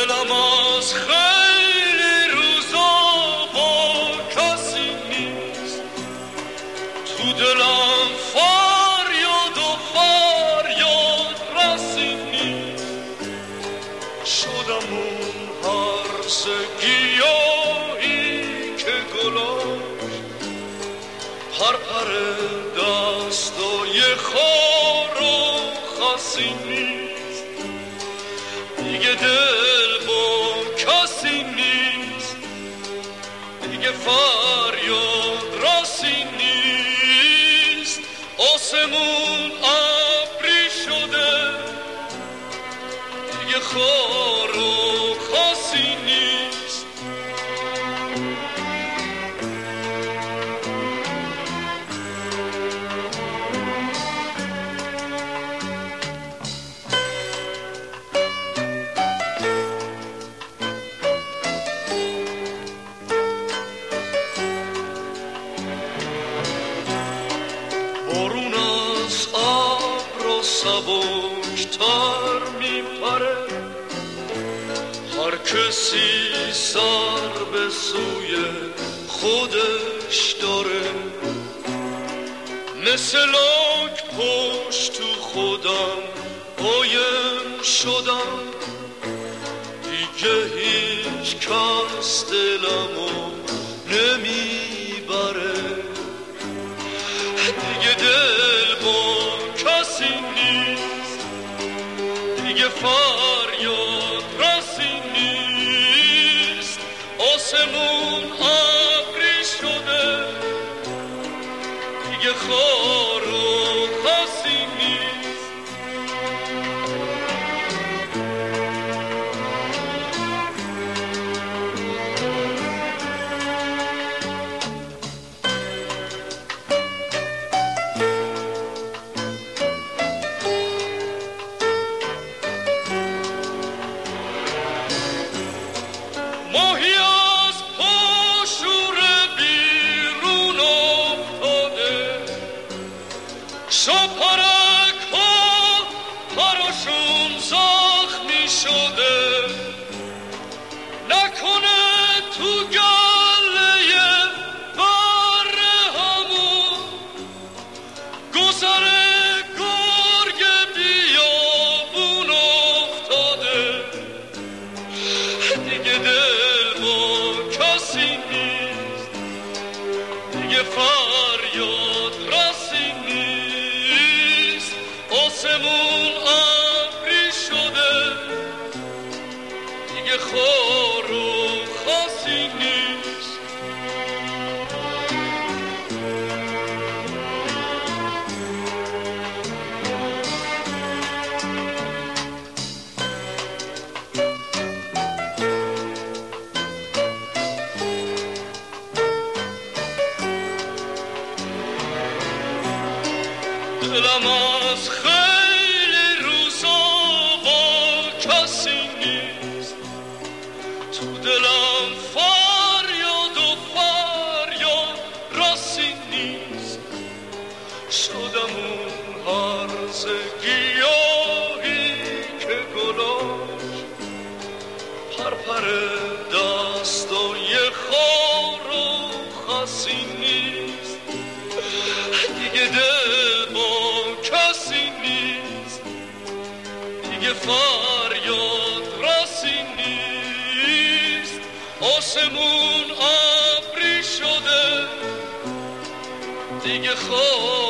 دلم از خیلی روزا با کسی نیست، تو دلم فریاد و فریاد رسی نیست. شدم اون هرس گیاهی که گلاش پرپر دستای خار و خسی نیست. دیگه دل با کسی نیست، دیگه فریاد راسی نیست. آسمون ابری شده، دیگه خار و خسی نیست. بارون از ابر سبکتر میپره، هر کسی سر به سوی خودش داره. مثل لاک پشت تو خودم قایم شدم، دیگه هیچ کس دلمو نمیبره. دیگه دل با کسی نیست، دیگه فریاد رسی نیست. آسمون ابری شده، دیگه خار و خسی نیست. ماهی از پاشور بیرون افتاده، شاپرک ها پراشون زخمی شده. نکنه تو گله بره همون گذر گرگ بیابون افتاده. دیگه دل با کسی نیست، دیگه فریاد رسی نیست. آسمون ابری شده، دیگه خار و خسی نیست. دلم از خیلی روزا با کسی نیست، تو دلم فریاد و فریاد رسی نیست. شدم اون هرز گیاهی که گلاش پرپر دستای خار و خسی نیست. دیگه دل با کسی نیست، دیگه فریاد رسی نیست. آسمون ابری شده، دیگه خار